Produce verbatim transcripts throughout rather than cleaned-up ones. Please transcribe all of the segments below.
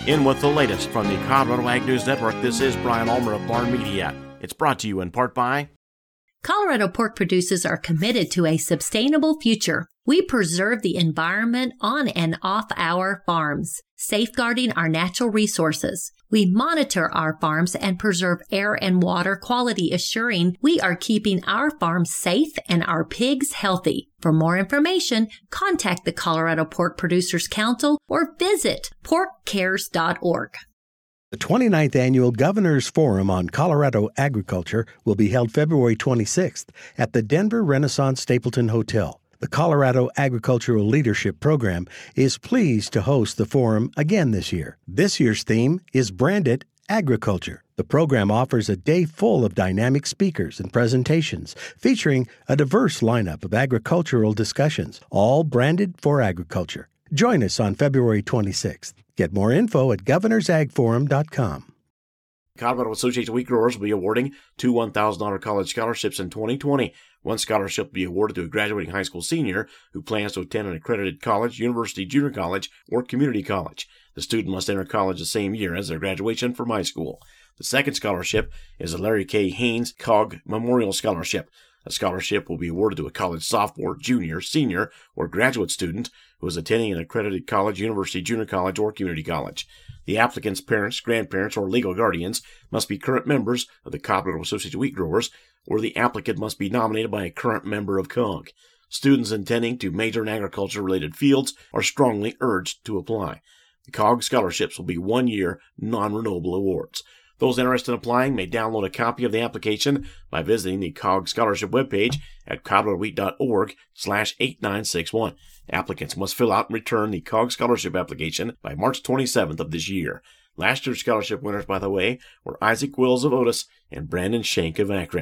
In with the latest from the Colorado Ag News Network, this is Brian Ulmer of Barn Media. It's brought to you in part by Colorado pork producers are committed to a sustainable future. We preserve the environment on and off our farms, safeguarding our natural resources. We monitor our farms and preserve air and water quality, assuring we are keeping our farms safe and our pigs healthy. For more information, contact the Colorado Pork Producers Council or visit pork cares dot org. The twenty-ninth Annual Governor's Forum on Colorado Agriculture will be held February twenty-sixth at the Denver Renaissance Stapleton Hotel. The Colorado Agricultural Leadership Program is pleased to host the forum again this year. This year's theme is Branded Agriculture. The program offers a day full of dynamic speakers and presentations featuring a diverse lineup of agricultural discussions, all branded for agriculture. Join us on February twenty-sixth. Get more info at governors ag forum dot com. Colorado Association of Wheat Growers will be awarding two one thousand dollars college scholarships in twenty twenty. One scholarship will be awarded to a graduating high school senior who plans to attend an accredited college, university, junior college, or community college. The student must enter college the same year as their graduation from high school. The second scholarship is the Larry K. Haynes C O G Memorial Scholarship. A scholarship will be awarded to a college sophomore, junior, senior, or graduate student who is attending an accredited college, university, junior college, or community college. The applicant's parents, grandparents, or legal guardians must be current members of the Colorado Association of Wheat Growers, or the applicant must be nominated by a current member of C O G. Students intending to major in agriculture-related fields are strongly urged to apply. The C O G scholarships will be one-year, non-renewable awards. Those interested in applying may download a copy of the application by visiting the C O G scholarship webpage at colorado wheat dot org slash eight nine six one. Applicants must fill out and return the C O G scholarship application by March twenty-seventh of this year. Last year's scholarship winners, by the way, were Isaac Wills of Otis and Brandon Shank of Akron.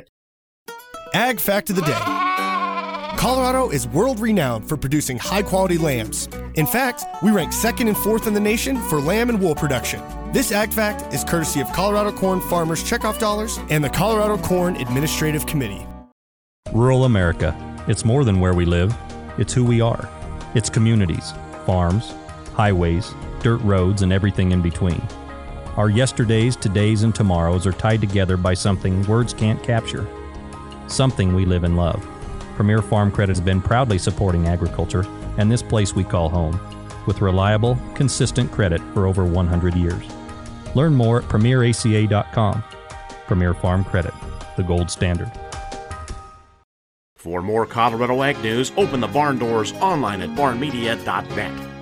Ag Fact of the Day. Colorado is world-renowned for producing high-quality lambs. In fact, we rank second and fourth in the nation for lamb and wool production. This Ag Fact is courtesy of Colorado Corn Farmers Checkoff Dollars and the Colorado Corn Administrative Committee. Rural America. It's more than where we live. It's who we are. It's communities, farms, highways, dirt roads, and everything in between. Our yesterdays, todays, and tomorrows are tied together by something words can't capture. Something we live and love. Premier Farm Credit has been proudly supporting agriculture and this place we call home, with reliable, consistent credit for over one hundred years. Learn more at premier a c a dot com. Premier Farm Credit, the gold standard. For more Colorado Ag News, open the barn doors online at barn media dot net.